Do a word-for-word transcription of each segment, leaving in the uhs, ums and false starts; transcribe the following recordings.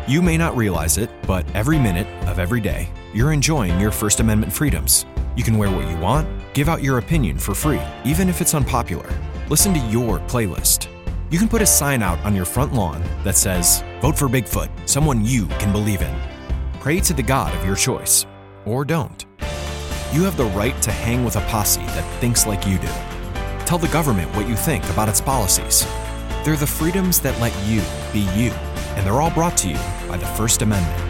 You may not realize it, but every minute of every day, you're enjoying your First Amendment freedoms. You can wear what you want, give out your opinion for free, even if it's unpopular. Listen to your playlist. You can put a sign out on your front lawn that says, "Vote for Bigfoot, someone you can believe in." Pray to the God of your choice, or don't. You have the right to hang with a posse that thinks like you do. Tell the government what you think about its policies. They're the freedoms that let you be you, and they're all brought to you by the First Amendment.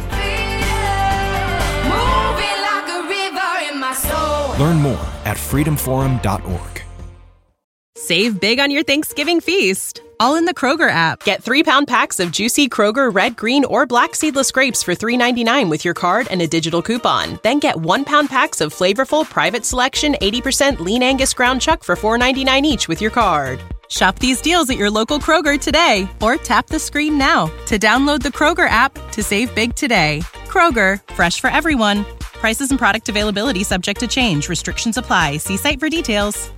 Learn more at freedom forum dot org. Save big on your Thanksgiving feast, all in the Kroger app. Get three-pound packs of juicy Kroger red, green, or black seedless grapes for three ninety-nine with your card and a digital coupon. Then get one-pound packs of flavorful Private Selection eighty percent lean Angus ground chuck for four ninety-nine each with your card. Shop these deals at your local Kroger today, or tap the screen now to download the Kroger app to save big today. Kroger, fresh for everyone. Prices and product availability subject to change. Restrictions apply. See site for details.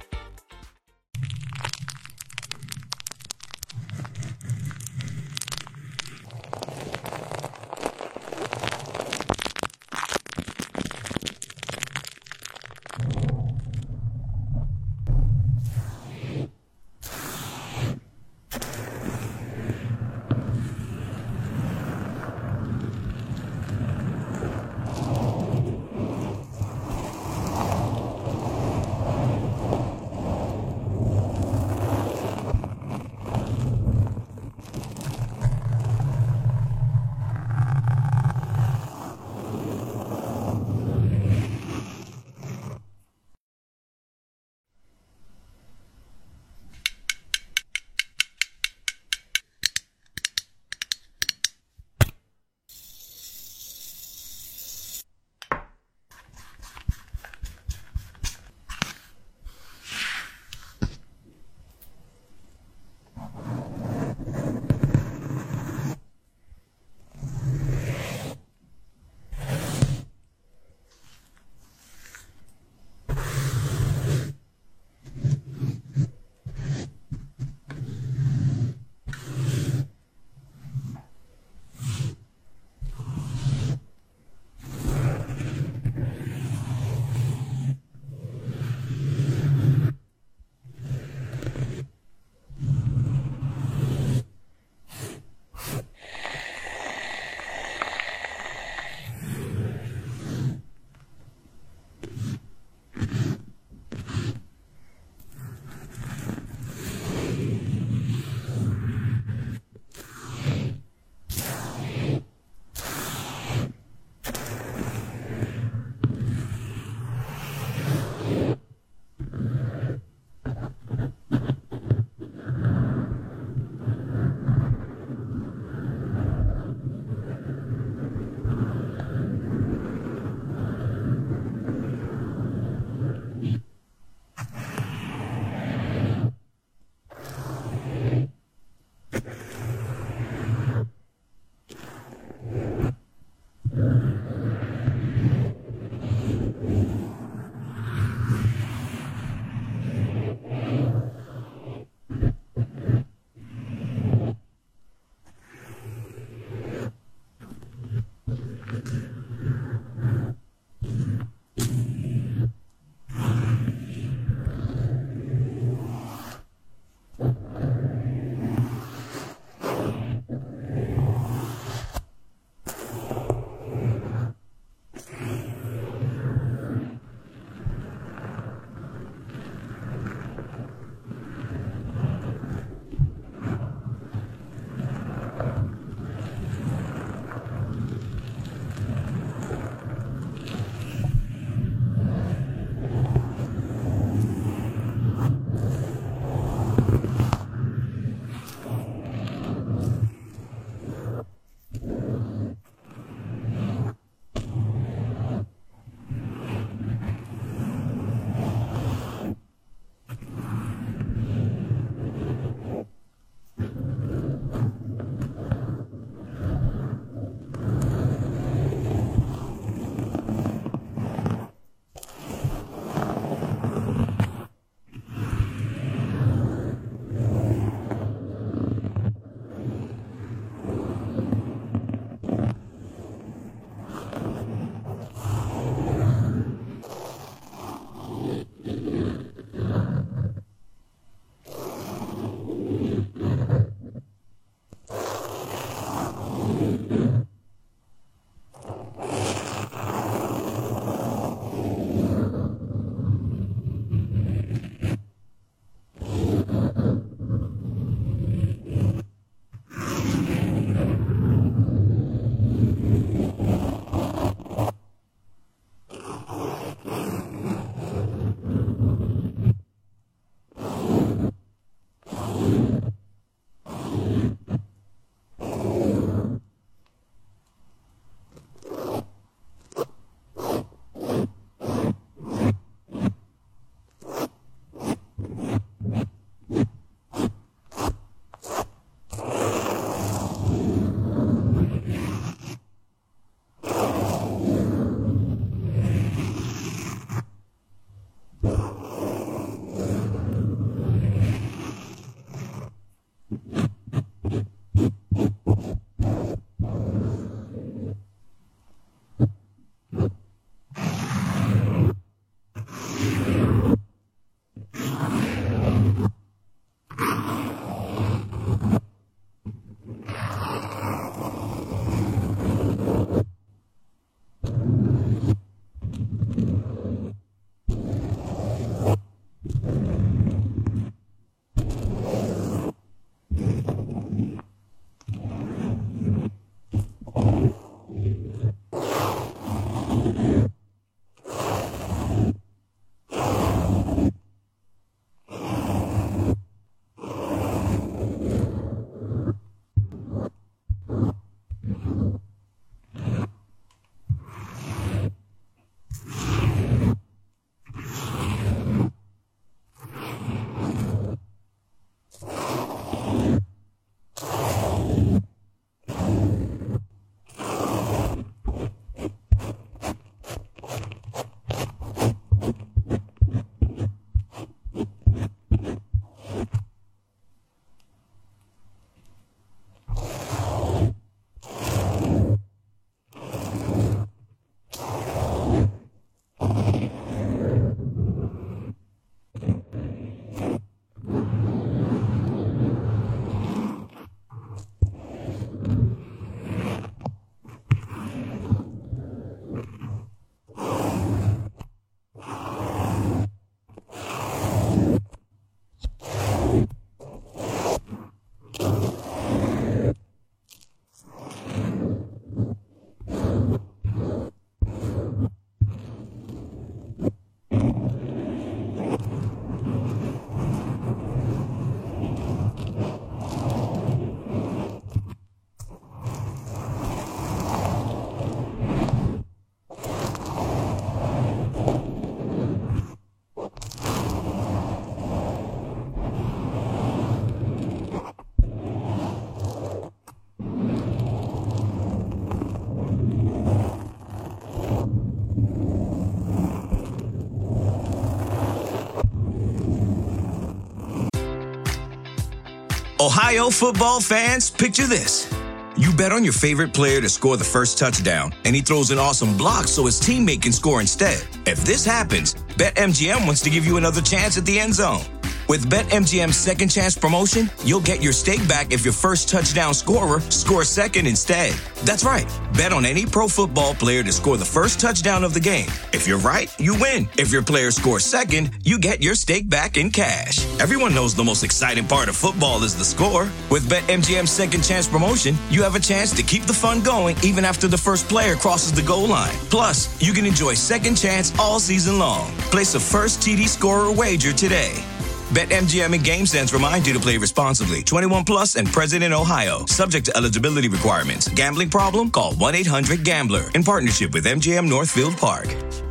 Ohio football fans, picture this. You bet on your favorite player to score the first touchdown, and he throws an awesome block so his teammate can score instead. If this happens, BetMGM wants to give you another chance at the end zone. With BetMGM's Second Chance promotion, you'll get your stake back if your first touchdown scorer scores second instead. That's right. Bet on any pro football player to score the first touchdown of the game. If you're right, you win. If your player scores second, you get your stake back in cash. Everyone knows the most exciting part of football is the score. With BetMGM's Second Chance promotion, you have a chance to keep the fun going even after the first player crosses the goal line. Plus, you can enjoy Second Chance all season long. Place a first T D scorer wager today. BetMGM and GameSense remind you to play responsibly. twenty-one plus and present in Ohio. Subject to eligibility requirements. Gambling problem? Call one eight hundred gambler. In partnership with M G M Northfield Park.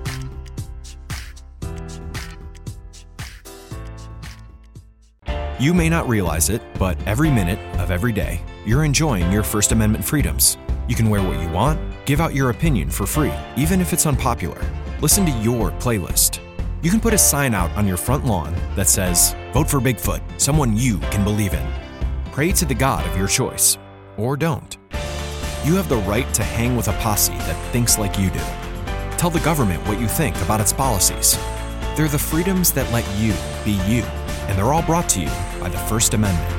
You may not realize it, but every minute of every day, you're enjoying your First Amendment freedoms. You can wear what you want, give out your opinion for free, even if it's unpopular. Listen to your playlist. You can put a sign out on your front lawn that says, "Vote for Bigfoot, someone you can believe in." Pray to the God of your choice, or don't. You have the right to hang with a posse that thinks like you do. Tell the government what you think about its policies. They're the freedoms that let you be you, and they're all brought to you by the First Amendment.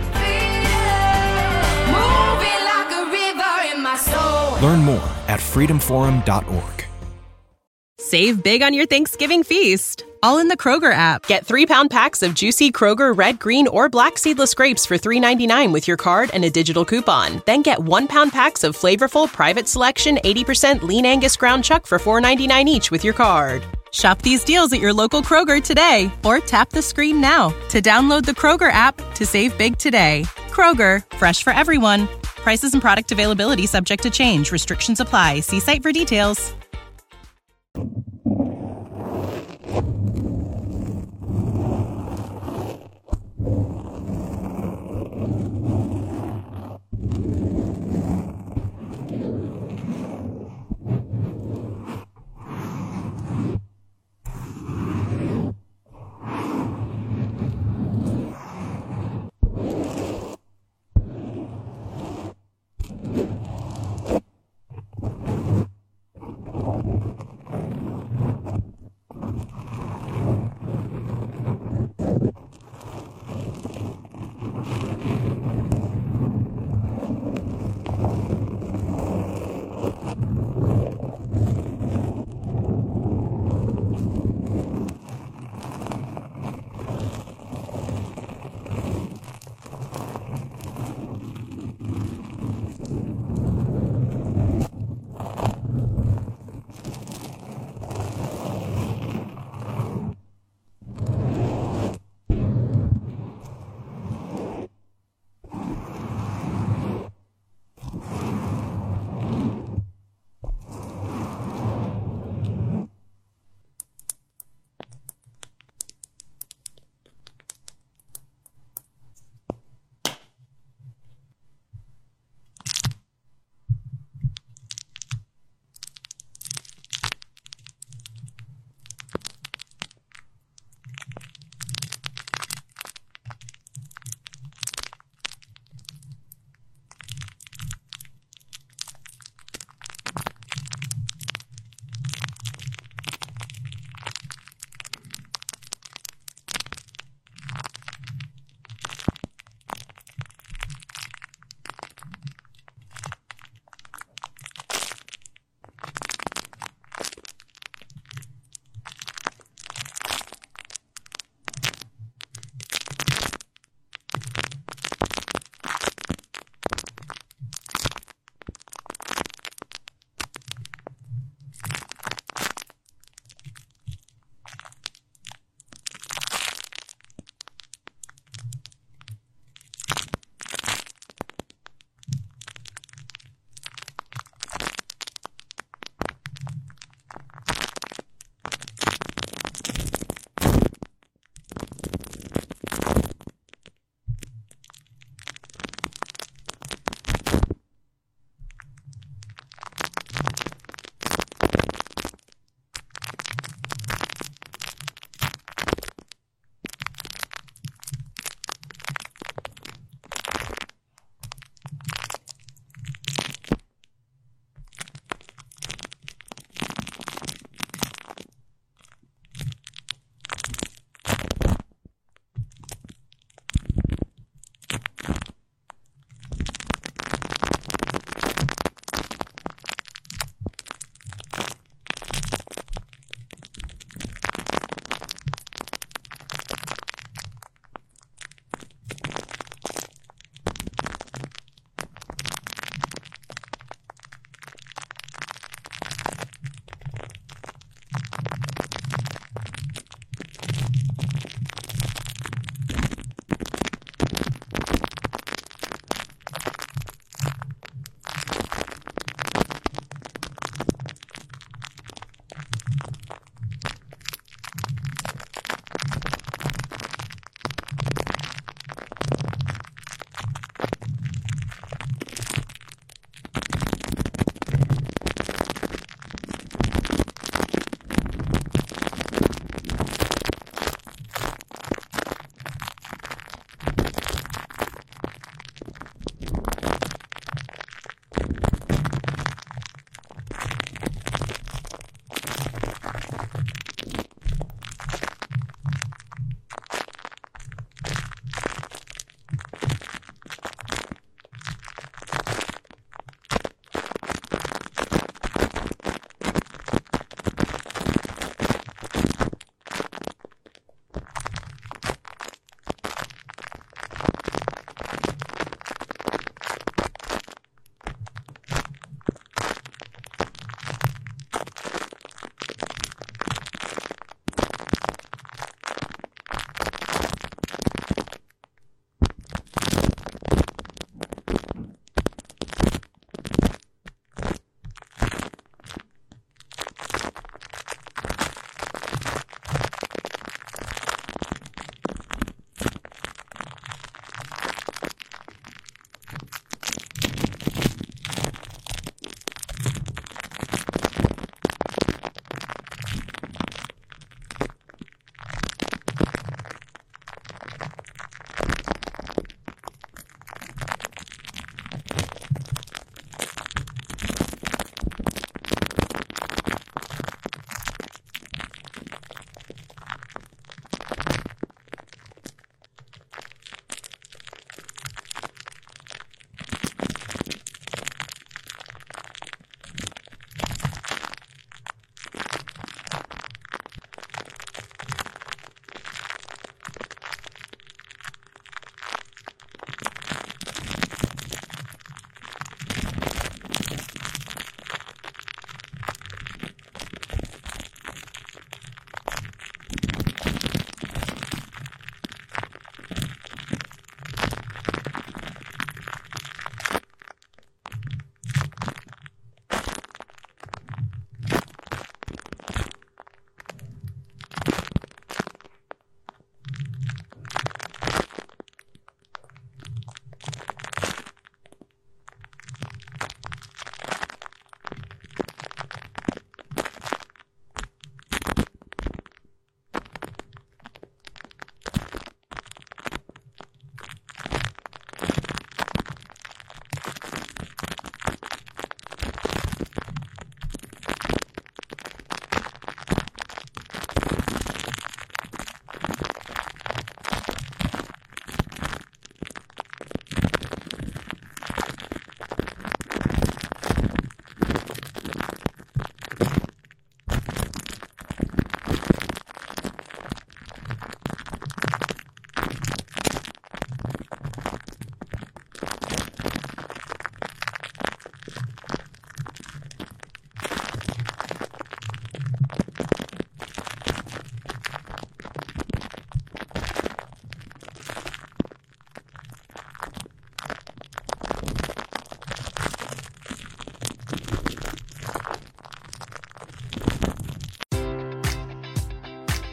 Like a river in my soul. Learn more at freedom forum dot org. Save big on your Thanksgiving feast, all in the Kroger app. Get three-pound packs of juicy Kroger red, green, or black seedless grapes for three ninety-nine with your card and a digital coupon. Then get one-pound packs of flavorful Private Selection eighty percent lean Angus ground chuck for four ninety-nine each with your card. Shop these deals at your local Kroger today, or tap the screen now to download the Kroger app to save big today. Kroger, fresh for everyone. Prices and product availability subject to change. Restrictions apply. See site for details.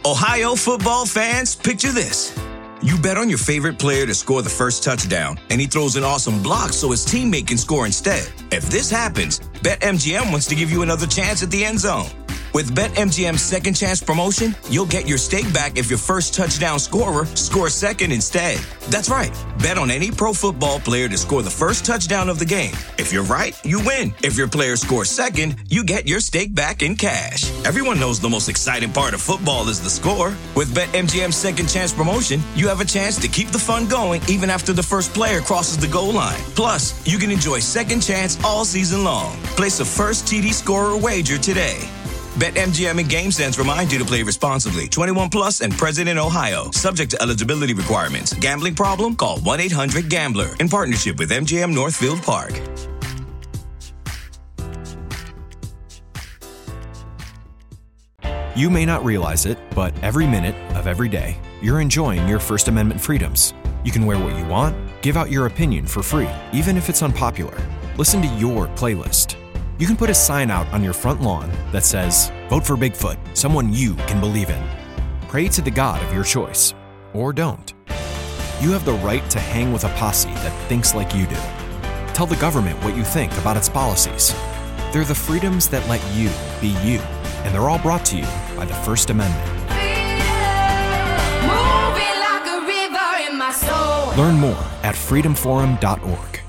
Ohio football fans, picture this. You bet on your favorite player to score the first touchdown, and he throws an awesome block so his teammate can score instead. If this happens, BetMGM wants to give you another chance at the end zone. With BetMGM's second chance promotion, you'll get your stake back if your first touchdown scorer scores second instead. That's right. Bet on any pro football player to score the first touchdown of the game. If you're right, you win. If your player scores second, you get your stake back in cash. Everyone knows the most exciting part of football is the score. With BetMGM's second chance promotion, you have a chance to keep the fun going even after the first player crosses the goal line. Plus, you can enjoy second chance all season long. Place a first T D scorer wager today. BetMGM and GameSense remind you to play responsibly. twenty-one plus and present in Ohio. Subject to eligibility requirements. Gambling problem? Call one eight hundred gambler. In partnership with M G M Northfield Park. You may not realize it, but every minute of every day, you're enjoying your First Amendment freedoms. You can wear what you want, give out your opinion for free, even if it's unpopular. Listen to your playlist. You can put a sign out on your front lawn that says, "Vote for Bigfoot, someone you can believe in." Pray to the God of your choice, or don't. You have the right to hang with a posse that thinks like you do. Tell the government what you think about its policies. They're the freedoms that let you be you, and they're all brought to you by the First Amendment. Moving like a river in my soul. Learn more at freedom forum dot org.